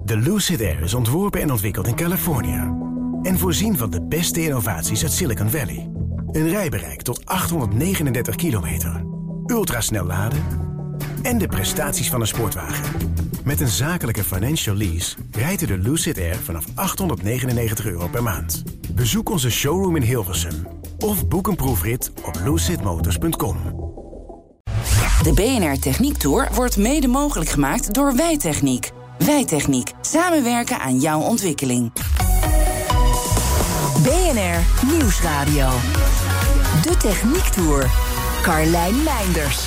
De Lucid Air is ontworpen en ontwikkeld in Californië. En voorzien van de beste innovaties uit Silicon Valley. Een rijbereik tot 839 kilometer. Ultrasnel laden en de prestaties van een sportwagen. Met een zakelijke financial lease rijdt u de Lucid Air vanaf €899 per maand. Bezoek onze showroom in Hilversum of boek een proefrit op lucidmotors.com. De BNR Techniek Tour wordt mede mogelijk gemaakt door Wijtechniek. Wijtechniek. Samenwerken aan jouw ontwikkeling. BNR Nieuwsradio. De Techniek Tour. Carlijn Meinders.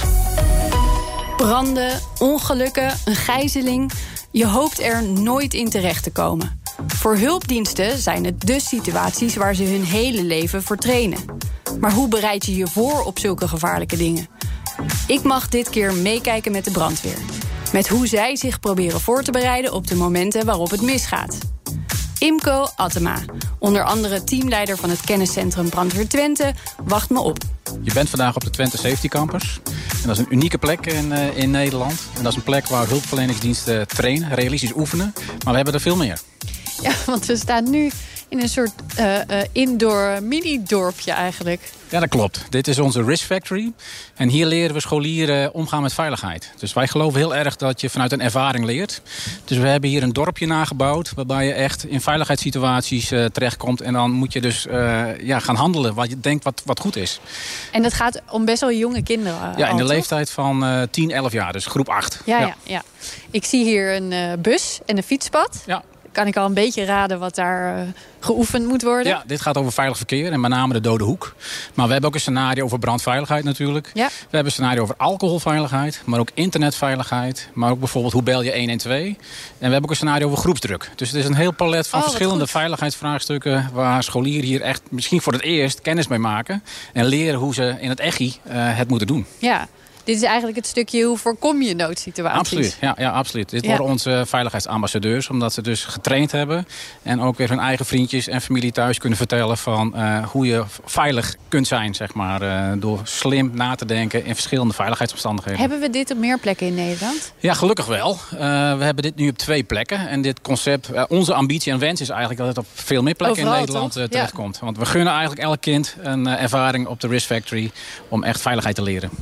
Branden, ongelukken, een gijzeling. Je hoopt er nooit in terecht te komen. Voor hulpdiensten zijn het de situaties waar ze hun hele leven voor trainen. Maar hoe bereid je je voor op zulke gevaarlijke dingen? Ik mag dit keer meekijken met de brandweer. Met hoe zij zich proberen voor te bereiden op de momenten waarop het misgaat. Imco Attema, onder andere teamleider van het kenniscentrum Brandweer Twente, wacht me op. Je bent vandaag op de Twente Safety Campus. En dat is een unieke plek in Nederland. En dat is een plek waar hulpverleningsdiensten trainen, realistisch oefenen. Maar we hebben er veel meer. Ja, want we staan nu in een soort indoor mini-dorpje eigenlijk. Ja, dat klopt. Dit is onze Risk Factory. En hier leren we scholieren omgaan met veiligheid. Dus wij geloven heel erg dat je vanuit een ervaring leert. Dus we hebben hier een dorpje nagebouwd, waarbij je echt in veiligheidssituaties terechtkomt. En dan moet je dus gaan handelen wat je denkt wat goed is. En dat gaat om best wel jonge kinderen. Ja, in de leeftijd van 10, 11 jaar. Dus groep 8. Ja. Ik zie hier een bus en een fietspad. Ja. Kan ik al een beetje raden wat daar geoefend moet worden? Ja, dit gaat over veilig verkeer en met name de dode hoek. Maar we hebben ook een scenario over brandveiligheid natuurlijk. Ja. We hebben een scenario over alcoholveiligheid, maar ook internetveiligheid. Maar ook bijvoorbeeld hoe bel je 112. En we hebben ook een scenario over groepsdruk. Dus het is een heel palet van verschillende veiligheidsvraagstukken waar scholieren hier echt misschien voor het eerst kennis mee maken. En leren hoe ze in het echi het moeten doen. Ja. Dit is eigenlijk het stukje hoe voorkom je noodsituaties. Absoluut, ja, absoluut. Dit worden onze veiligheidsambassadeurs, omdat ze dus getraind hebben. En ook weer hun eigen vriendjes en familie thuis kunnen vertellen van hoe je veilig kunt zijn, zeg maar. Door slim na te denken in verschillende veiligheidsomstandigheden. Hebben we dit op meer plekken in Nederland? Ja, gelukkig wel. We hebben dit nu op 2 plekken. En dit concept, onze ambitie en wens is eigenlijk dat het op veel meer plekken overal in Nederland terechtkomt. Want we gunnen eigenlijk elk kind een ervaring op de Risk Factory om echt veiligheid te leren.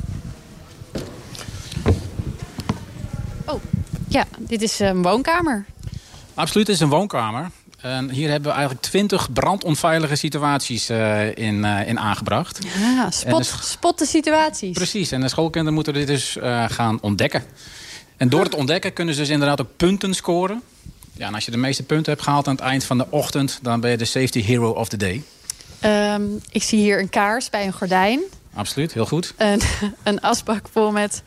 Ja, dit is een woonkamer. Absoluut, het is een woonkamer. En hier hebben we eigenlijk 20 brandonveilige situaties in aangebracht. Ja, spot de situaties. Precies, en de schoolkinderen moeten dit dus gaan ontdekken. En door het ontdekken kunnen ze dus inderdaad ook punten scoren. Ja, en als je de meeste punten hebt gehaald aan het eind van de ochtend, dan ben je de safety hero of the day. Ik zie hier een kaars bij een gordijn. Absoluut, heel goed. Een asbak vol met...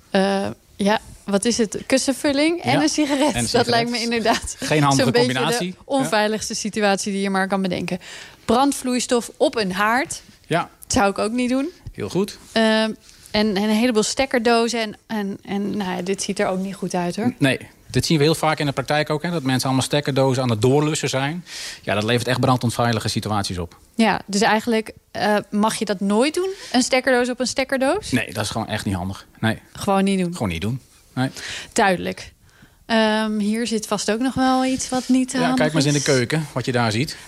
wat is het? Kussenvulling en een sigaret. Dat lijkt me inderdaad geen handige combinatie. Beetje de onveiligste situatie die je maar kan bedenken. Brandvloeistof op een haard. Ja. Dat zou ik ook niet doen. Heel goed. En een heleboel stekkerdozen. En dit ziet er ook niet goed uit, hoor. Nee. Dit zien we heel vaak in de praktijk ook. Hè, dat mensen allemaal stekkerdozen aan het doorlussen zijn. Ja, dat levert echt brandonveilige situaties op. Ja, dus eigenlijk mag je dat nooit doen? Een stekkerdoos op een stekkerdoos? Nee, dat is gewoon echt niet handig. Nee. Gewoon niet doen? Gewoon niet doen. Nee. Duidelijk. Hier zit vast ook nog wel iets wat niet handig is. Kijk maar eens in de keuken, wat je daar ziet.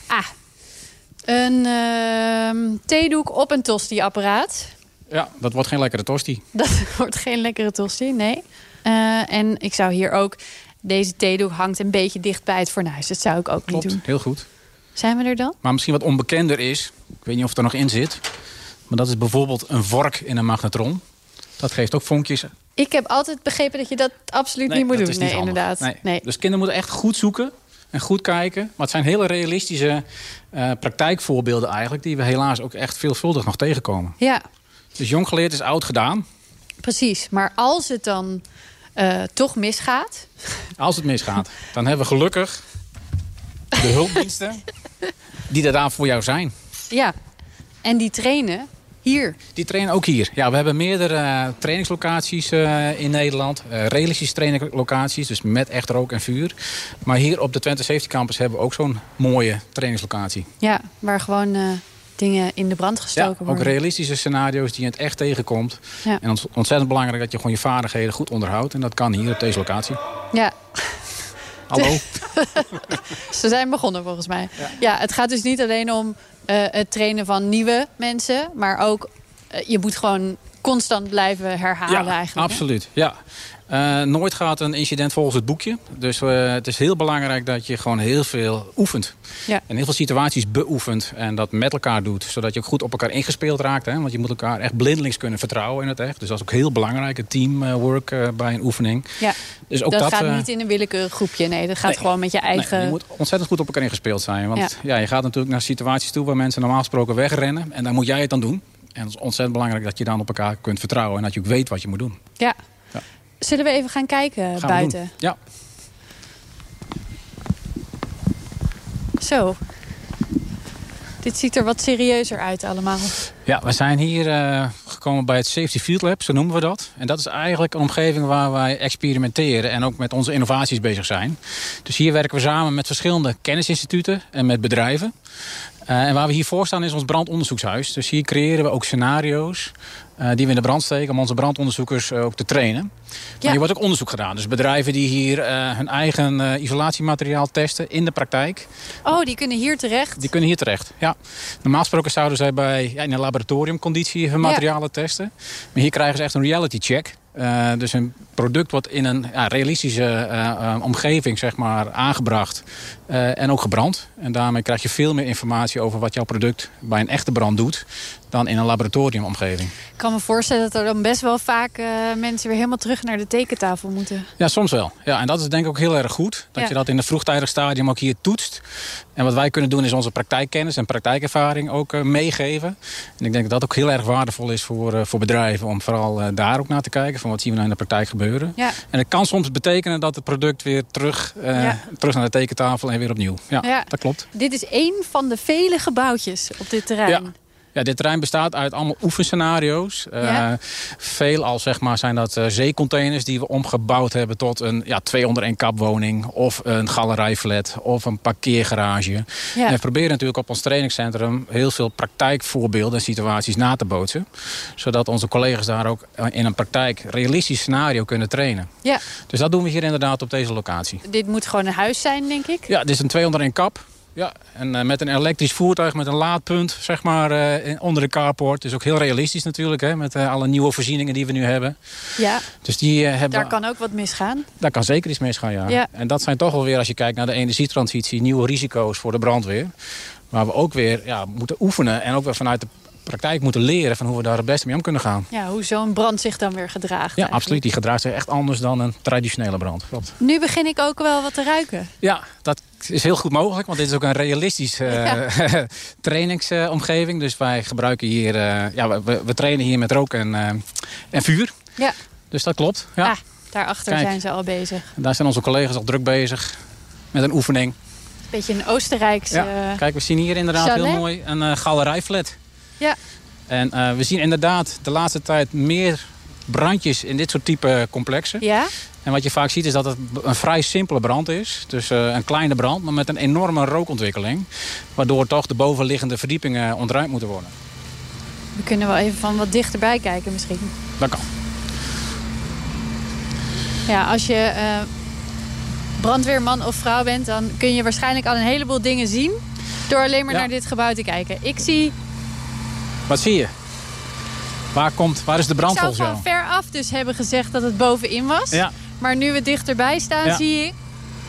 Een theedoek op een tosti-apparaat. Ja, dat wordt geen lekkere tosti. Dat wordt geen lekkere tosti, nee. En ik zou hier ook... Deze theedoek hangt een beetje dicht bij het fornuis. Dat zou ik ook niet doen. Heel goed. Zijn we er dan? Maar misschien wat onbekender is... Ik weet niet of het er nog in zit... Maar dat is bijvoorbeeld een vork in een magnetron. Dat geeft ook vonkjes. Ik heb altijd begrepen dat je dat absoluut niet moet doen. Nee, inderdaad. Nee. Dus kinderen moeten echt goed zoeken en goed kijken. Maar het zijn hele realistische praktijkvoorbeelden eigenlijk... die we helaas ook echt veelvuldig nog tegenkomen. Ja. Dus jong geleerd is oud gedaan. Precies. Maar als het dan toch misgaat... Als het misgaat, dan hebben we gelukkig de hulpdiensten... die er daar voor jou zijn. Ja. En die trainen... Hier? Die trainen ook hier. Ja, we hebben meerdere trainingslocaties in Nederland. Realistische trainingslocaties, dus met echt rook en vuur. Maar hier op de Twente Safety Campus hebben we ook zo'n mooie trainingslocatie. Ja, waar gewoon dingen in de brand gestoken worden. Ook realistische scenario's die je het echt tegenkomt. Ja. En ontzettend belangrijk dat je gewoon je vaardigheden goed onderhoudt. En dat kan hier op deze locatie. Ja. Hallo. Ze zijn begonnen volgens mij. Ja, het gaat dus niet alleen om het trainen van nieuwe mensen, maar ook je moet gewoon constant blijven herhalen eigenlijk. Absoluut. Ja. Nooit gaat een incident volgens het boekje. Dus het is heel belangrijk dat je gewoon heel veel oefent. Ja. En heel veel situaties beoefent. En dat met elkaar doet. Zodat je ook goed op elkaar ingespeeld raakt. Hè? Want je moet elkaar echt blindelings kunnen vertrouwen in het echt. Dus dat is ook heel belangrijk. Het teamwork bij een oefening. Ja. Dus ook dat gaat niet in een willekeurig groepje. Nee, dat gaat gewoon met je eigen... Nee, je moet ontzettend goed op elkaar ingespeeld zijn. Want je gaat natuurlijk naar situaties toe waar mensen normaal gesproken wegrennen. En dan moet jij het dan doen. En het is ontzettend belangrijk dat je dan op elkaar kunt vertrouwen. En dat je ook weet wat je moet doen. Ja. Zullen we even gaan kijken buiten? Ja. Zo. Dit ziet er wat serieuzer uit allemaal. Ja, we zijn hier gekomen bij het Safety Field Lab, zo noemen we dat. En dat is eigenlijk een omgeving waar wij experimenteren en ook met onze innovaties bezig zijn. Dus hier werken we samen met verschillende kennisinstituten en met bedrijven. En waar we hiervoor staan is ons brandonderzoekshuis. Dus hier creëren we ook scenario's die we in de brand steken om onze brandonderzoekers ook te trainen. Maar hier wordt ook onderzoek gedaan. Dus bedrijven die hier hun eigen isolatiemateriaal testen in de praktijk. Oh, die kunnen hier terecht? Die kunnen hier terecht, ja. Normaal gesproken zouden zij in een laboratoriumconditie hun materialen testen. Maar hier krijgen ze echt een reality check. Dus een product wordt in een realistische omgeving zeg maar, aangebracht en ook gebrand. En daarmee krijg je veel meer informatie over wat jouw product bij een echte brand doet dan in een laboratoriumomgeving. Ik kan me voorstellen dat er dan best wel vaak mensen weer helemaal terug naar de tekentafel moeten. Ja, soms wel. Ja, en dat is denk ik ook heel erg goed. Dat je dat in een vroegtijdig stadium ook hier toetst. En wat wij kunnen doen is onze praktijkkennis en praktijkervaring ook meegeven. En ik denk dat dat ook heel erg waardevol is voor bedrijven om vooral daar ook naar te kijken. Van wat zien we nou in de praktijk gebeuren. Ja. En het kan soms betekenen dat het product weer terug naar de tekentafel en weer opnieuw. Ja, dat klopt. Dit is één van de vele gebouwtjes op dit terrein. Ja. Ja, dit terrein bestaat uit allemaal oefenscenario's. Veelal zeg maar, zijn dat zeecontainers die we omgebouwd hebben tot een 2-onder-1 kapwoning of een galerijflat of een parkeergarage. Ja. En we proberen natuurlijk op ons trainingscentrum heel veel praktijkvoorbeelden en situaties na te bootsen. Zodat onze collega's daar ook in een praktijk realistisch scenario kunnen trainen. Ja. Dus dat doen we hier inderdaad op deze locatie. Dit moet gewoon een huis zijn, denk ik? Ja, dit is een 2-onder-1 kap. Ja, en met een elektrisch voertuig met een laadpunt zeg maar, onder de carport. Dus ook heel realistisch natuurlijk, hè, met alle nieuwe voorzieningen die we nu hebben. Ja, dus daar kan ook wat misgaan. Daar kan zeker iets misgaan, ja. En dat zijn toch wel weer, als je kijkt naar de energietransitie, nieuwe risico's voor de brandweer. Waar we ook weer moeten oefenen en ook weer vanuit de praktijk moeten leren van hoe we daar het beste mee om kunnen gaan. Ja, hoe zo'n brand zich dan weer gedraagt. Ja, eigenlijk. Absoluut. Die gedraagt zich echt anders dan een traditionele brand. Klopt. Nu begin ik ook wel wat te ruiken. Ja, dat is heel goed mogelijk, want dit is ook een realistische trainingsomgeving. Dus wij gebruiken hier, we trainen hier met rook en vuur. Ja. Dus dat klopt. Ja. Daarachter zijn ze al bezig. En daar zijn onze collega's al druk bezig met een oefening. Beetje een Oostenrijkse... Ja. Kijk, we zien hier inderdaad chalet. Heel mooi een galerijflat. Ja. En we zien inderdaad de laatste tijd meer brandjes in dit soort type complexen. Ja. En wat je vaak ziet is dat het een vrij simpele brand is. Dus een kleine brand, maar met een enorme rookontwikkeling. Waardoor toch de bovenliggende verdiepingen ontruimd moeten worden. We kunnen wel even van wat dichterbij kijken misschien. Dat kan. Ja, als je brandweerman of vrouw bent, dan kun je waarschijnlijk al een heleboel dingen zien door alleen maar naar dit gebouw te kijken. Ik zie... Wat zie je? Waar is de brand volgens jou? Ik zou van ver af dus hebben gezegd dat het bovenin was. Ja. Maar nu we dichterbij staan, zie ik...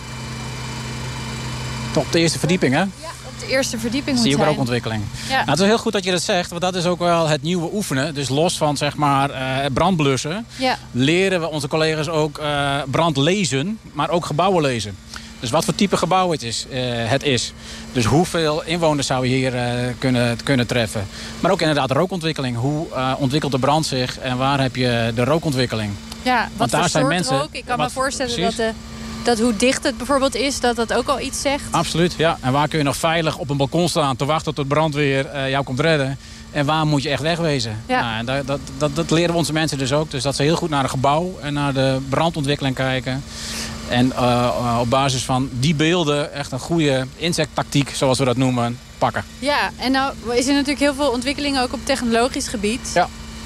Op de eerste verdieping, hè? Ja, op de eerste verdieping zie je ook rookontwikkeling. Ja. Nou, het is heel goed dat je dat zegt, want dat is ook wel het nieuwe oefenen. Dus los van zeg maar brandblussen, leren we onze collega's ook brand lezen, maar ook gebouwen lezen. Dus wat voor type gebouw het is. Dus hoeveel inwoners zou je hier kunnen treffen. Maar ook inderdaad de rookontwikkeling. Hoe ontwikkelt de brand zich en waar heb je de rookontwikkeling? Ja, wat voor soort rook? Ik kan me voorstellen dat hoe dicht het bijvoorbeeld is, dat ook al iets zegt. Absoluut, ja. En waar kun je nog veilig op een balkon staan te wachten tot de brandweer jou komt redden? En waar moet je echt wegwezen? Ja. Nou, dat leren we onze mensen dus ook. Dus dat ze heel goed naar het gebouw en naar de brandontwikkeling kijken. En op basis van die beelden echt een goede insecttactiek, zoals we dat noemen, pakken. Ja, en nou is er natuurlijk heel veel ontwikkeling ook op technologisch gebied. Ja.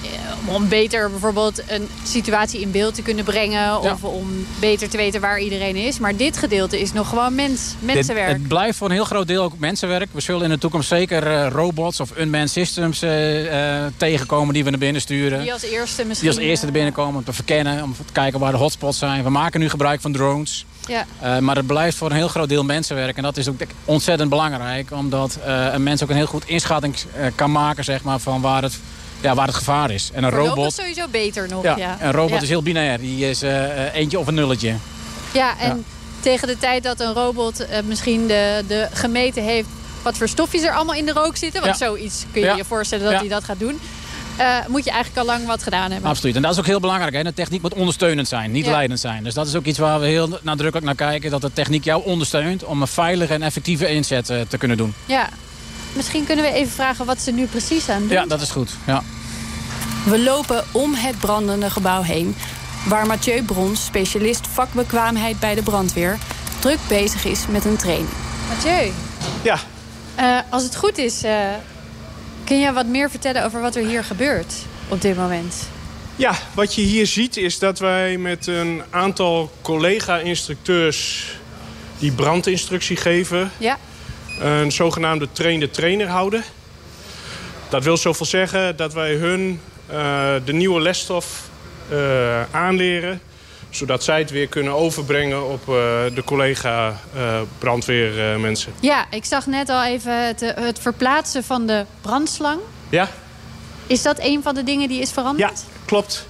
om beter bijvoorbeeld een situatie in beeld te kunnen brengen. Of om beter te weten waar iedereen is. Maar dit gedeelte is nog gewoon mensenwerk. Het blijft voor een heel groot deel ook mensenwerk. We zullen in de toekomst zeker robots of unmanned systems tegenkomen die we naar binnen sturen. Die als eerste misschien. Die als eerste naar binnen komen om te verkennen. Om te kijken waar de hotspots zijn. We maken nu gebruik van drones. Ja. Maar het blijft voor een heel groot deel mensenwerk. En dat is ook ontzettend belangrijk. Omdat een mens ook een heel goed inschatting kan maken, zeg maar, van waar het gevaar is. En een robot is sowieso beter nog. Ja. Een robot is heel binair. Die is eentje of een nulletje. Ja, en tegen de tijd dat een robot misschien de gemeten heeft wat voor stofjes er allemaal in de rook zitten. Want zoiets kun je je voorstellen dat hij dat gaat doen. Moet je eigenlijk al lang wat gedaan hebben. Absoluut. En dat is ook heel belangrijk. Hè? De techniek moet ondersteunend zijn, niet leidend zijn. Dus dat is ook iets waar we heel nadrukkelijk naar kijken. Dat de techniek jou ondersteunt om een veilige en effectieve inzet te kunnen doen. Ja. Misschien kunnen we even vragen wat ze nu precies aan doen. Ja, dat is goed. Ja. We lopen om het brandende gebouw heen, waar Mathieu Brons, specialist vakbekwaamheid bij de brandweer, druk bezig is met een training. Mathieu. Ja. Als het goed is, kun je wat meer vertellen over wat er hier gebeurt op dit moment? Ja, wat je hier ziet is dat wij met een aantal collega-instructeurs die brandinstructie geven, een zogenaamde train-the-trainer houden. Dat wil zoveel zeggen dat wij hun de nieuwe lesstof aanleren, zodat zij het weer kunnen overbrengen op de collega brandweermensen. Ja, ik zag net al even het verplaatsen van de brandslang. Ja. Is dat een van de dingen die is veranderd? Ja, klopt.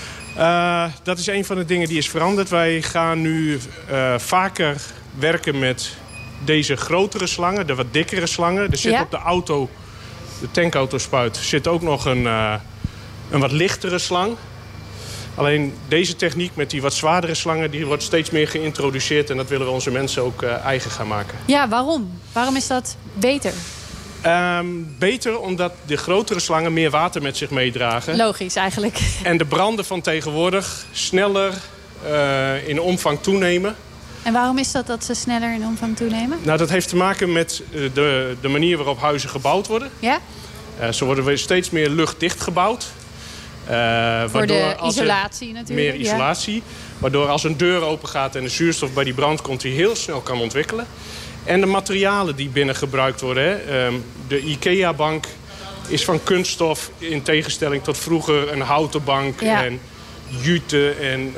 Dat is een van de dingen die is veranderd. Wij gaan nu vaker werken met deze grotere slangen, de wat dikkere slangen. Er zit op de auto, de tankautospuit, zit ook nog een wat lichtere slang. Alleen deze techniek met die wat zwaardere slangen, die wordt steeds meer geïntroduceerd. En dat willen we onze mensen ook eigen gaan maken. Ja, waarom? Waarom is dat beter? Beter omdat de grotere slangen meer water met zich meedragen. Logisch eigenlijk. En de branden van tegenwoordig sneller in omvang toenemen. En waarom is dat ze sneller in omvang toenemen? Nou, dat heeft te maken met de manier waarop huizen gebouwd worden. Ja? Ze worden weer steeds meer luchtdicht gebouwd. Voor de isolatie natuurlijk. Meer isolatie. Ja. Waardoor als een deur open gaat en de zuurstof bij die brand komt, die heel snel kan ontwikkelen. En de materialen die binnen gebruikt worden. Hè. De IKEA-bank is van kunststof in tegenstelling tot vroeger een houten bank en jute. En,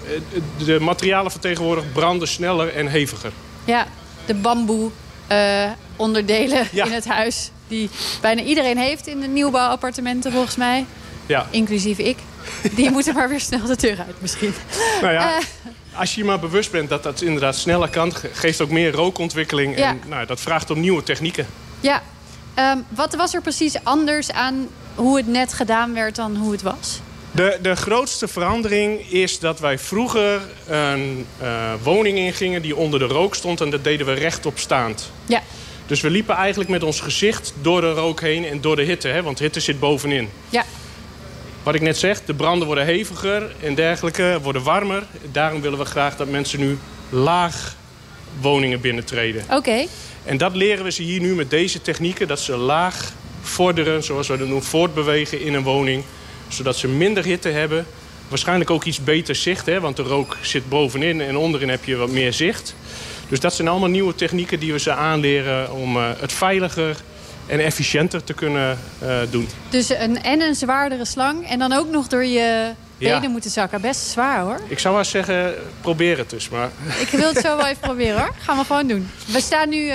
de materialen van tegenwoordig branden sneller en heviger. Ja, de bamboe onderdelen in het huis die bijna iedereen heeft in de nieuwbouwappartementen volgens mij. Ja. Inclusief ik. Die moeten maar weer snel de deur uit misschien. Nou ja, als je je maar bewust bent dat dat inderdaad sneller kan, geeft ook meer rookontwikkeling. Ja. En dat vraagt om nieuwe technieken. Ja. Wat was er precies anders aan hoe het net gedaan werd dan hoe het was? De grootste verandering is dat wij vroeger een woning ingingen die onder de rook stond. En dat deden we rechtop staand. Ja. Dus we liepen eigenlijk met ons gezicht door de rook heen en door de hitte. Hè, want hitte zit bovenin. Ja. Wat ik net zeg, de branden worden heviger en dergelijke, worden warmer. Daarom willen we graag dat mensen nu laag woningen binnentreden. Oké. En dat leren we ze hier nu met deze technieken. Dat ze laag vorderen, zoals we dat noemen, voortbewegen in een woning. Zodat ze minder hitte hebben. Waarschijnlijk ook iets beter zicht, hè, want de rook zit bovenin en onderin heb je wat meer zicht. Dus dat zijn allemaal nieuwe technieken die we ze aanleren om het veiliger en efficiënter te kunnen doen. Dus een zwaardere slang en dan ook nog door je benen moeten zakken. Best zwaar hoor. Ik zou wel zeggen, probeer het dus. Maar. Ik wil het zo wel even proberen hoor. Gaan we gewoon doen. We staan nu,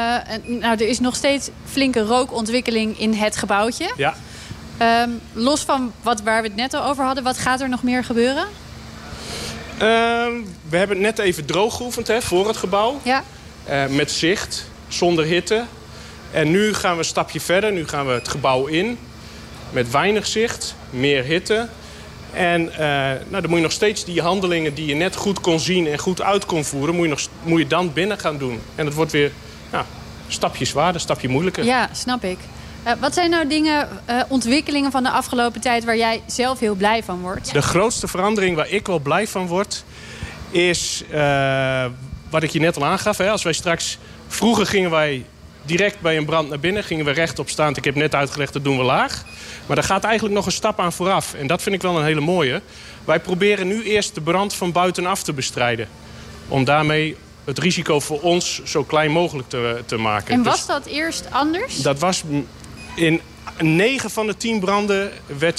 er is nog steeds flinke rookontwikkeling in het gebouwtje. Ja. Los van waar we het net al over hadden, wat gaat er nog meer gebeuren? We hebben het net even droog geoefend voor het gebouw. Ja. Met zicht, zonder hitte. En nu gaan we een stapje verder. Nu gaan we het gebouw in. Met weinig zicht, meer hitte. En dan moet je nog steeds die handelingen die je net goed kon zien en goed uit kon voeren, moet je dan binnen gaan doen. En het wordt weer een stapje zwaarder, een stapje moeilijker. Ja, snap ik. Wat zijn nou dingen, ontwikkelingen van de afgelopen tijd waar jij zelf heel blij van wordt? De grootste verandering waar ik wel blij van word, is wat ik je net al aangaf. Hè, als wij straks, vroeger gingen wij direct bij een brand naar binnen. Gingen we rechtop staan. Ik heb net uitgelegd, dat doen we laag. Maar daar gaat eigenlijk nog een stap aan vooraf. En dat vind ik wel een hele mooie. Wij proberen nu eerst de brand van buitenaf te bestrijden. Om daarmee het risico voor ons zo klein mogelijk te maken. En was dat eerst anders? Dat was in 9 van de 10 branden werd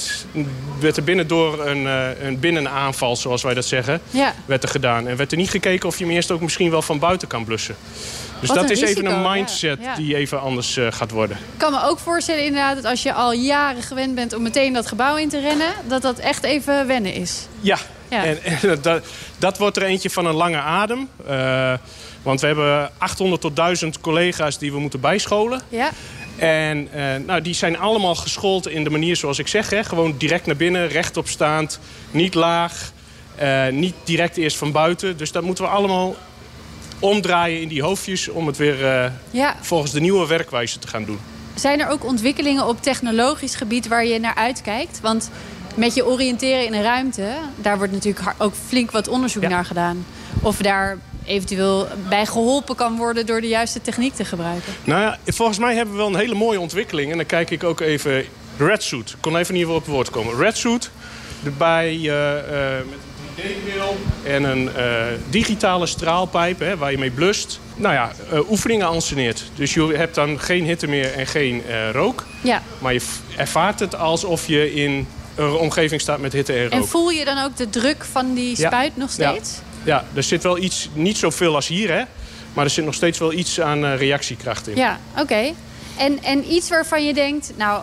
er binnen door een binnenaanval, zoals wij dat zeggen, werd er gedaan. En werd er niet gekeken of je hem eerst ook misschien wel van buiten kan blussen. Dus dat is even een mindset die even anders gaat worden. Ik kan me ook voorstellen inderdaad dat als je al jaren gewend bent om meteen dat gebouw in te rennen, dat echt even wennen is. Ja. En dat wordt er eentje van een lange adem. Want we hebben 800 tot 1000 collega's die we moeten bijscholen. Ja. En die zijn allemaal geschoold in de manier zoals ik zeg. Hè? Gewoon direct naar binnen, rechtop staand, niet laag. Niet direct eerst van buiten. Dus dat moeten we allemaal omdraaien in die hoofdjes om het weer volgens de nieuwe werkwijze te gaan doen. Zijn er ook ontwikkelingen op technologisch gebied waar je naar uitkijkt? Want met je oriënteren in een ruimte, daar wordt natuurlijk ook flink wat onderzoek naar gedaan. Of daar eventueel bij geholpen kan worden door de juiste techniek te gebruiken. Nou ja, volgens mij hebben we wel een hele mooie ontwikkeling. En dan kijk ik ook even Redsuit. Ik kon even niet op het woord komen. Redsuit, erbij met een 3D-bril en een digitale straalpijp waar je mee blust. Nou ja, oefeningen anseneert. Dus je hebt dan geen hitte meer en geen rook. Ja. Maar je ervaart het alsof je in een omgeving staat met hitte en rook. En voel je dan ook de druk van die spuit nog steeds? Ja, er zit wel iets, niet zoveel als hier, hè. Maar er zit nog steeds wel iets aan reactiekracht in. Ja, oké. En iets waarvan je denkt, nou,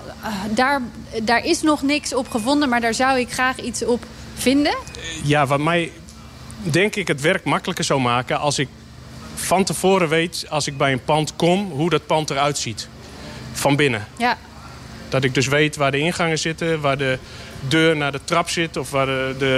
daar is nog niks op gevonden, maar daar zou ik graag iets op vinden? Ja, wat mij, denk ik, het werk makkelijker zou maken als ik van tevoren weet, als ik bij een pand kom, hoe dat pand eruit ziet. Van binnen. Ja. Dat ik dus weet waar de ingangen zitten, waar de deur naar de trap zit, of waar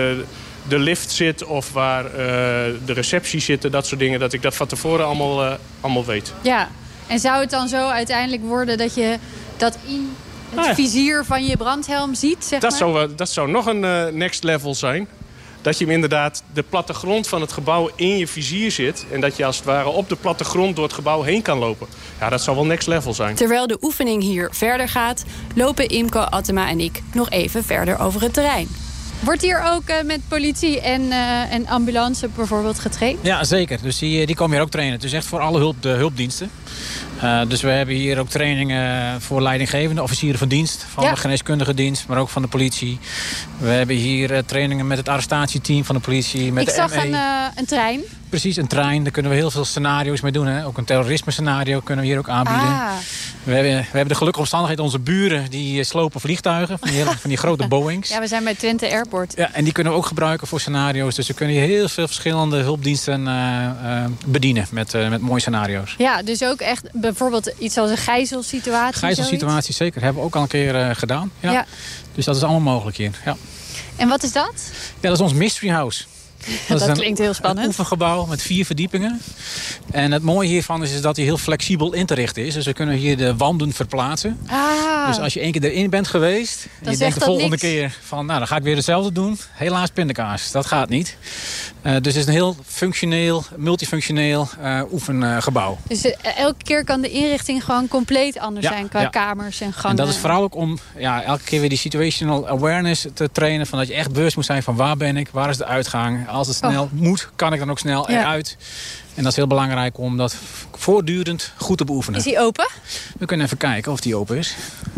de lift zit, of waar de receptie zitten, dat soort dingen. Dat ik dat van tevoren allemaal weet. Ja, en zou het dan zo uiteindelijk worden dat je dat in het vizier van je brandhelm ziet, zeg maar? Dat zou nog een next level zijn. Dat je hem inderdaad, de plattegrond van het gebouw in je vizier zit. En dat je als het ware op de plattegrond door het gebouw heen kan lopen. Ja, dat zou wel next level zijn. Terwijl de oefening hier verder gaat, lopen Imco, Attema en ik nog even verder over het terrein. Wordt hier ook met politie en ambulance bijvoorbeeld getraind? Ja, zeker. Dus die komen hier ook trainen. Het is echt voor alle hulpdiensten. Dus we hebben hier ook trainingen voor leidinggevende officieren van dienst. Van de geneeskundige dienst, maar ook van de politie. We hebben hier trainingen met het arrestatieteam van de politie. Met ik zag een trein. Precies, een trein. Daar kunnen we heel veel scenario's mee doen. Hè? Ook een terrorisme scenario kunnen we hier ook aanbieden. Ah. We hebben de gelukkige omstandigheid. Onze buren die slopen vliegtuigen. Van die grote Boeings. Ja, we zijn bij Twente Airport. Ja, en die kunnen we ook gebruiken voor scenario's. Dus we kunnen hier heel veel verschillende hulpdiensten bedienen met mooie scenario's. Ja, dus ook echt bijvoorbeeld iets als een gijzelsituatie. Gijzelsituatie, zeker. Hebben we ook al een keer gedaan. Ja. Dus dat is allemaal mogelijk hier. Ja. En wat is dat? Ja, dat is ons Mystery House. Dat klinkt heel spannend. Een oefengebouw met 4 verdiepingen. En het mooie hiervan is dat hij heel flexibel in te richten is. Dus we kunnen hier de wanden verplaatsen. Ah. Dus als je 1 keer erin bent geweest en je denkt de volgende keer van, nou, dan ga ik weer hetzelfde doen. Helaas pindakaas, dat gaat niet. Dus het is een heel functioneel, multifunctioneel oefengebouw. Dus elke keer kan de inrichting gewoon compleet anders zijn qua kamers en gangen. En dat is vooral ook om elke keer weer die situational awareness te trainen. Van dat je echt bewust moet zijn van waar ben ik, waar is de uitgang. Als het snel moet, kan ik dan ook snel eruit. En dat is heel belangrijk om dat voortdurend goed te beoefenen. Is die open? We kunnen even kijken of die open is.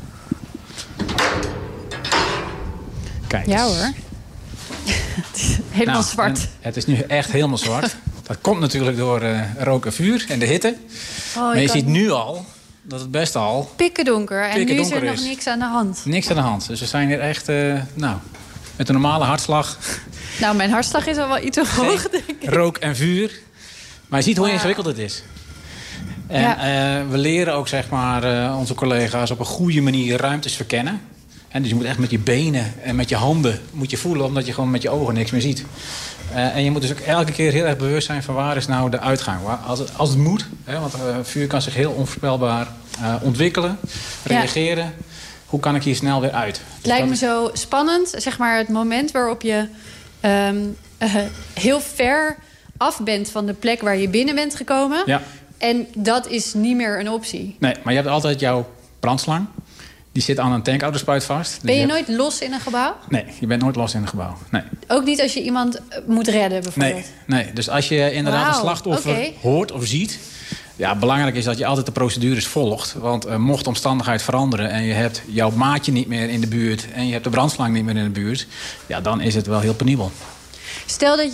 Kijk eens. Ja hoor. Het is helemaal zwart. Het is nu echt helemaal zwart. Dat komt natuurlijk door rook en vuur en de hitte. Maar je ziet nu al dat het best al pikken donker. En nu is er nog niks aan de hand. Niks aan de hand. Dus we zijn hier echt met een normale hartslag. Nou, mijn hartslag is al wel iets te hoog, denk ik. Rook en vuur. Maar je ziet hoe ingewikkeld het is. En we leren ook, zeg maar, onze collega's op een goede manier ruimtes verkennen. En dus je moet echt met je benen en met je handen moet je voelen, omdat je gewoon met je ogen niks meer ziet. En je moet dus ook elke keer heel erg bewust zijn van waar is nou de uitgang. Als het moet, want vuur kan zich heel onvoorspelbaar ontwikkelen, reageren. Ja. Hoe kan ik hier snel weer uit? Het lijkt me zo spannend, zeg maar, het moment waarop je heel ver af bent van de plek waar je binnen bent gekomen. Ja. En dat is niet meer een optie. Nee, maar je hebt altijd jouw brandslang. Die zit aan een tankautospruit vast. Dus ben je nooit los in een gebouw? Nee, je bent nooit los in een gebouw. Nee. Ook niet als je iemand moet redden, bijvoorbeeld? Nee. Dus als je inderdaad een slachtoffer hoort of ziet... Ja, belangrijk is dat je altijd de procedures volgt. Want mocht de omstandigheid veranderen... en je hebt jouw maatje niet meer in de buurt... en je hebt de brandslang niet meer in de buurt... ja, dan is het wel heel penibel. Stel dat,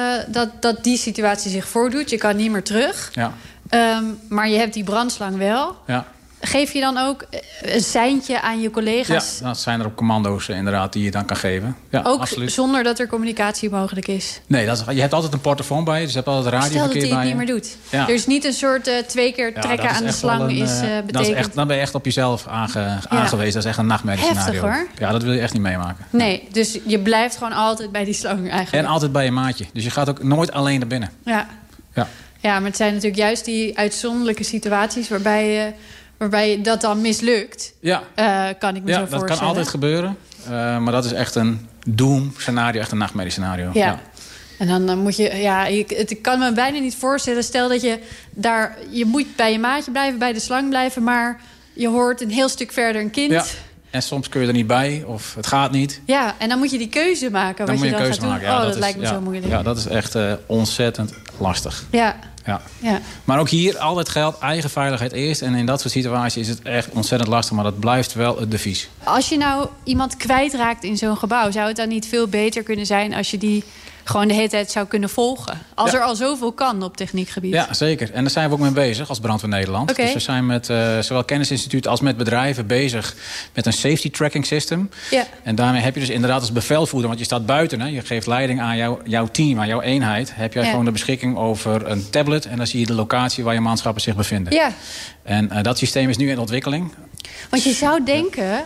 dat die situatie zich voordoet. Je kan niet meer terug. Ja. Maar je hebt die brandslang wel. Ja. Geef je dan ook een seintje aan je collega's? Ja, dat zijn er ook commando's inderdaad die je dan kan geven. Ja, ook absoluut. Zonder dat er communicatie mogelijk is? Nee, je hebt altijd een portofoon bij je. Dus je hebt altijd radioverkeer bij je. Stel dat hij het niet meer doet. Ja. Er is niet een soort 2 keer trekken aan de slang betekent... Dan ben je echt op jezelf aangewezen. Dat is echt een nachtmerriescenario. Heftig, hoor. Ja, dat wil je echt niet meemaken. Nee, dus je blijft gewoon altijd bij die slang eigenlijk. En altijd bij je maatje. Dus je gaat ook nooit alleen naar binnen. Ja, maar het zijn natuurlijk juist die uitzonderlijke situaties... waarbij dat dan mislukt, kan ik me zo voorstellen. Dat kan altijd gebeuren. Maar dat is echt een doom-scenario, echt een nachtmerriescenario. Ja. En dan moet je... ik kan me bijna niet voorstellen. Stel dat je daar... Je moet bij je maatje blijven, bij de slang blijven... maar je hoort een heel stuk verder een kind... Ja. En soms kun je er niet bij, of het gaat niet. Ja, en dan moet je die keuze maken. Dan wat moet je een dan keuze gaat maken. doen. Ja, dat lijkt me zo moeilijk. Ja, dat is echt ontzettend lastig. Ja. Maar ook hier altijd geldt eigen veiligheid eerst. En in dat soort situaties is het echt ontzettend lastig. Maar dat blijft wel het devies. Als je nou iemand kwijtraakt in zo'n gebouw... zou het dan niet veel beter kunnen zijn... als je die gewoon de hele tijd zou kunnen volgen? Als er al zoveel kan op techniekgebied. Ja, zeker. En daar zijn we ook mee bezig als Brandweer Nederland. Okay. Dus we zijn met zowel kennisinstituut als met bedrijven bezig... met een safety tracking system. Ja. En daarmee heb je dus inderdaad als bevelvoerder... want je staat buiten, hè, je geeft leiding aan jouw team, aan jouw eenheid... heb jij gewoon de beschikking over een tablet... en dan zie je de locatie waar je manschappen zich bevinden. Ja. En dat systeem is nu in ontwikkeling. Want je zou denken...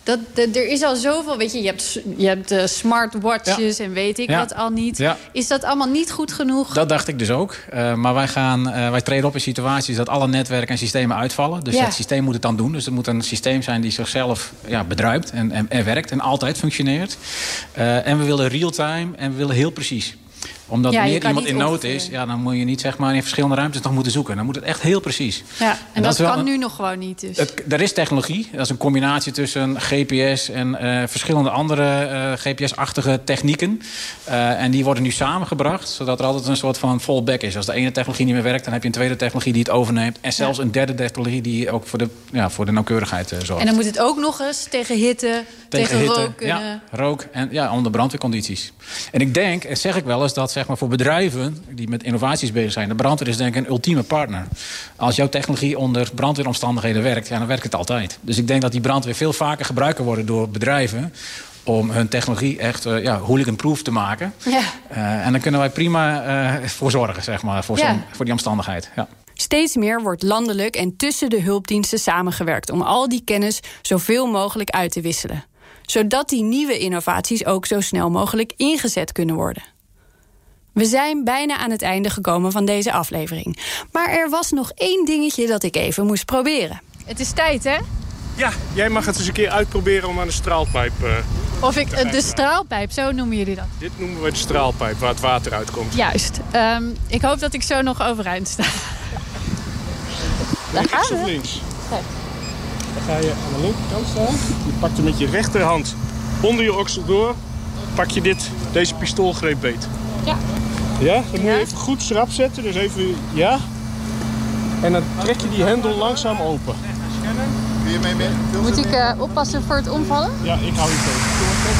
er is al zoveel, weet je hebt smartwatches en weet ik wat al niet. Ja. Is dat allemaal niet goed genoeg? Dat dacht ik dus ook. Maar wij treden op in situaties dat alle netwerken en systemen uitvallen. Dus het systeem moet het dan doen. Dus het moet een systeem zijn die zichzelf bedruipt en werkt en altijd functioneert. En we willen real-time en we willen heel precies. Omdat wanneer iemand in nood is, dan moet je niet zeg maar in verschillende ruimtes nog moeten zoeken. Dan moet het echt heel precies. Ja, en dat kan nu nog gewoon niet. Dus. Er is technologie. Dat is een combinatie tussen GPS en verschillende andere GPS-achtige technieken. En die worden nu samengebracht, zodat er altijd een soort van fallback is. Als de ene technologie niet meer werkt, dan heb je een tweede technologie die het overneemt. En zelfs een derde technologie die ook voor de nauwkeurigheid zorgt. En dan moet het ook nog eens tegen hitte, tegen rook kunnen. Ja, rook en onder brandweercondities. En ik denk, en zeg ik wel eens, dat zeg maar voor bedrijven die met innovaties bezig zijn... de brandweer is denk ik een ultieme partner. Als jouw technologie onder brandweeromstandigheden werkt... dan werkt het altijd. Dus ik denk dat die brandweer veel vaker gebruikt kan worden door bedrijven... om hun technologie echt hooligan-proof te maken. Ja. En dan kunnen wij prima voor zorgen, zeg maar, voor die omstandigheid. Ja. Steeds meer wordt landelijk en tussen de hulpdiensten samengewerkt... om al die kennis zoveel mogelijk uit te wisselen. Zodat die nieuwe innovaties ook zo snel mogelijk ingezet kunnen worden. We zijn bijna aan het einde gekomen van deze aflevering. Maar er was nog 1 dingetje dat ik even moest proberen. Het is tijd, hè? Ja, jij mag het eens een keer uitproberen om aan de straalpijp... de straalpijp, zo noemen jullie dat? Dit noemen we de straalpijp, waar het water uitkomt. Juist. Ik hoop dat ik zo nog overeind sta. Daar gaan we. Of links? Kijk. Dan ga je aan de linkerkant staan. Je pakt hem met je rechterhand onder je oksel door. Pak je deze pistoolgreep beet. Ja. Ja, dan moet je even goed schrap zetten. Dus even, ja. En dan trek je die hendel langzaam open. Moet ik oppassen voor het omvallen? Ja, ik hou je tegen.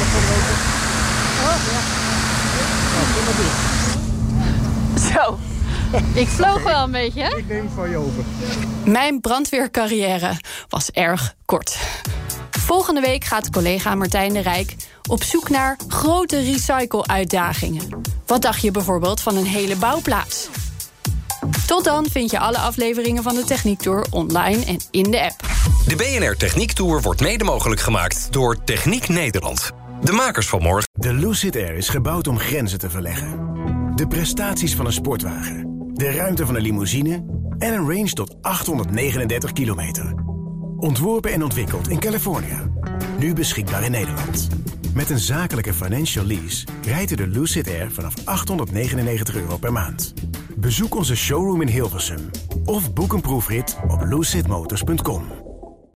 Oh, ja. Nou, kom maar dicht. Zo. Ik vloog wel een beetje, hè? Ik neem het van je over. Mijn brandweercarrière was erg kort. Volgende week gaat collega Martijn de Rijk op zoek naar grote recycle-uitdagingen. Wat dacht je bijvoorbeeld van een hele bouwplaats? Tot dan vind je alle afleveringen van de Techniek Tour online en in de app. De BNR Techniek Tour wordt mede mogelijk gemaakt door Techniek Nederland. De makers van morgen. De Lucid Air is gebouwd om grenzen te verleggen. De prestaties van een sportwagen, de ruimte van een limousine en een range tot 839 kilometer. Ontworpen en ontwikkeld in Californië. Nu beschikbaar in Nederland. Met een zakelijke financial lease rijdt u de Lucid Air vanaf €899 per maand. Bezoek onze showroom in Hilversum Of boek een proefrit op lucidmotors.com.